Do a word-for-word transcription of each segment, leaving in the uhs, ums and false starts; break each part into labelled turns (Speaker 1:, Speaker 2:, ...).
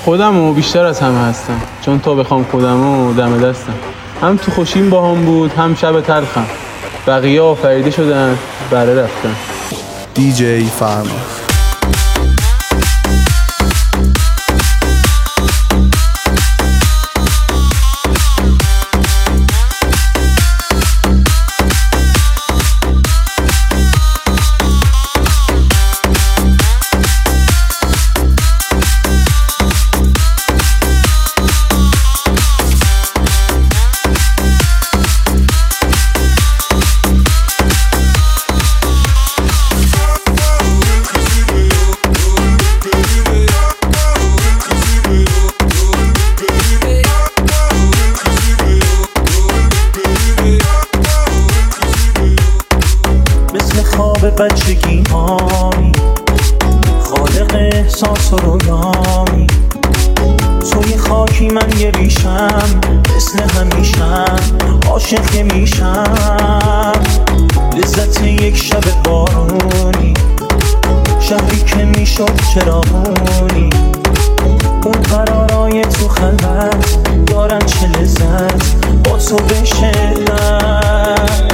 Speaker 1: خودمو بیشتر از همه هستم، چون تا بخوام خودمو دم دستم. هم تو خوشیم با هم بود، هم شب تلخم. بقیه آفریده شدن، بره رفتن.
Speaker 2: دی جی فرما.
Speaker 3: بچگی هامی خالق احساس و رویامی، توی خاکی من یه ریشم، مثل همیشم عاشق میشم. لذت یک شب بارونی، شهری که میشد چراغونی، اون قرارای تو خلوت دارن چه لذت با تو به شدت.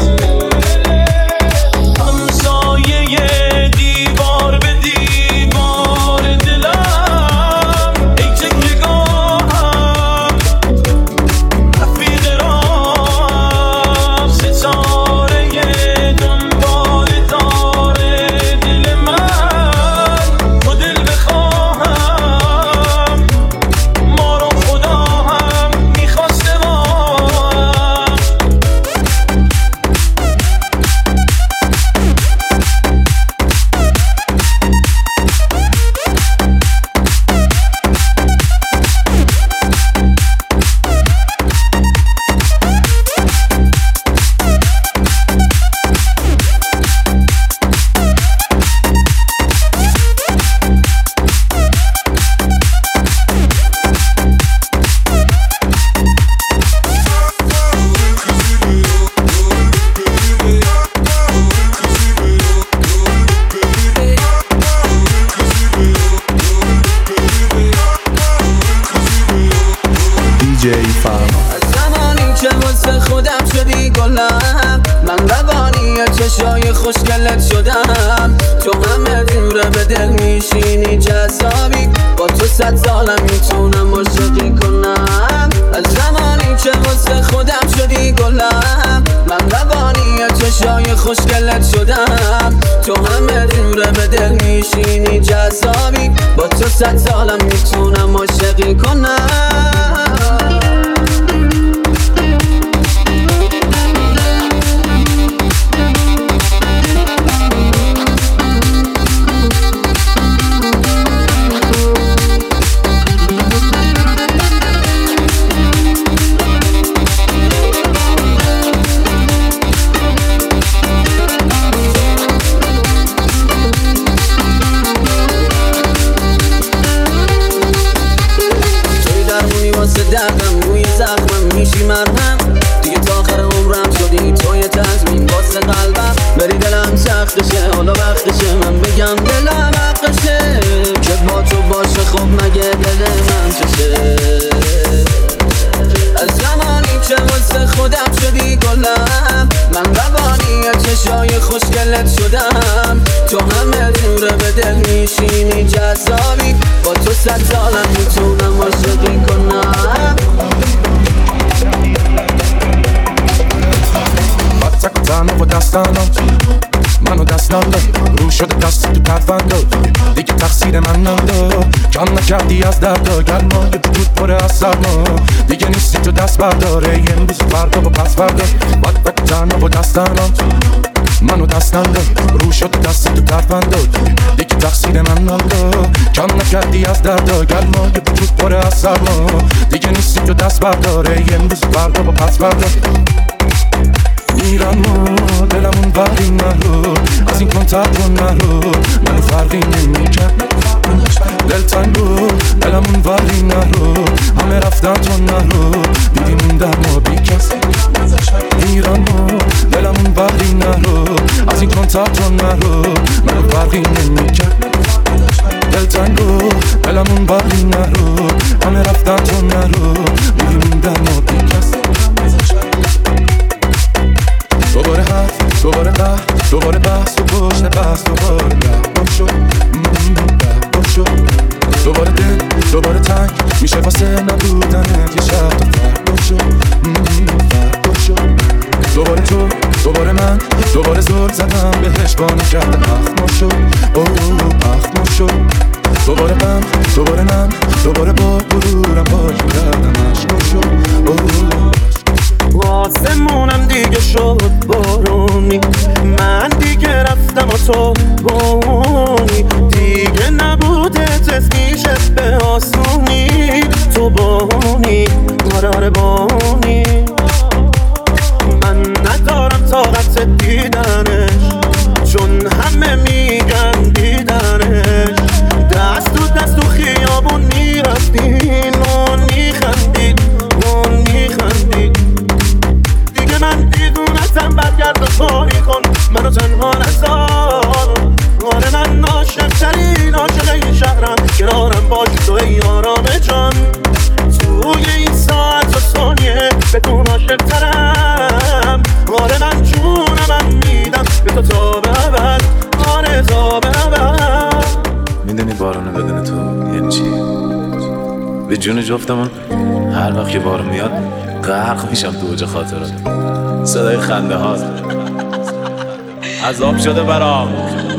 Speaker 4: زمانی که واسه خودم شدی گلم، من روانی چشای خوشگلت شدم. تو همه دوره به دل میشینی جذابی، با تو صد سالم میتونم عاشقی کنم. از زمانی که واسه خودم شدی گلم، من روانی چشای خوشگلت شدم. تو همه دوره به دل میشینی جذابی، با تو صد سالم میتونم عاشقی کنم. دردم روی زخمم میشی مرهم، دیگه تا آخر عمرم شدی توی تضمین واسه قلبم. بری دلم سختشه، حالا وقتشه من بگم دلم حقشه، که با تو باشه خب مگه دل من چشه. از زمانی که واسه خودم شدی گلم، من روانی چشای خوشگلت شدم. تو همه دوره به دل میشینی جذابی، با تو صد سالم میتونم عاشقی کنم.
Speaker 5: تک و تنها و دستانم منو دست نده، رو شده دست تو پرونده، دیگه تقصیر من نده. کم نکردی از دردا، گرمای وجود پره از سرما، دیگه نیستی تو دست برداره، امروز فردا و پس فردا. تک و تنها و دستانم منو دست نده، رو شده دست تو پرونده، دیگه تقصیر من نده. کم نکردی از دردا، گرمای وجود پره از سرما، دیگه نیستی تو دست برداره، امروز فردا و پس فردا. میرم و دلمون بری نرو، از این کنترل رو نرو، منو فرقی نمیکرد دل تنگ بود، دلمون بری نرو، همه رفتن تو نرو، دیدیم این در ما بیکس. میرم و دلمون بری نرو، از این کنترل رو نرو، منو فرقی نمیکرد دلتنگو دلمون باقی نرو همه رفتن تو نرو میموندم و بیکس دوباره حرف دوباره قهر دوباره بحث و پشت بحث دوباره ده شد ده شد دوباره دل دوباره تنگ میشه واسه نبودنت یه شب تو فرق شد فرق شد دوباره تو دوباره من دوباره زل زدم بهش با نکرده اخم شد اوه اخم شد دوباره غم دوباره نم دوباره با غرورم پاک کردم عشق شد اوه
Speaker 3: آسمونم دیگه شد بارونی من دیگه رفتم و تو بونی دیگه نبوده تسکیشت به آسونی تو بونی آره بونی من ندارم طاقت دیدنش چون همه میگن دیدنش دست تو دست تو خیابون میرفتین اون میخندید اون میخندید دیگه من دیدونتم برگرد و کاری کن منو تنها نذار آره من عاشق ترین عاشق این شهرم کنارم باشی تو ای آرام جان توی این ساعت و ثانیه بهتون عاشق ترم آره من جونم من میدم به تو تا ببر آره تا ببر
Speaker 6: میدونی بارونه بدون تو یعنی چی؟ به جون جفتمون هر وقت که بارون میاد غرق میشم تو اوج خاطرات صدای خنده هاست عذاب شده برام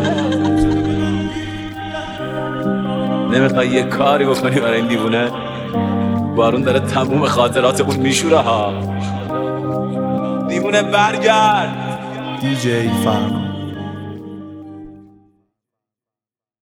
Speaker 6: نمیخوای یه کاری بکنی برای این دیوونه بارون داره تموم خاطراتمون میشوره ها دیوونه برگرد
Speaker 2: دی جی فرما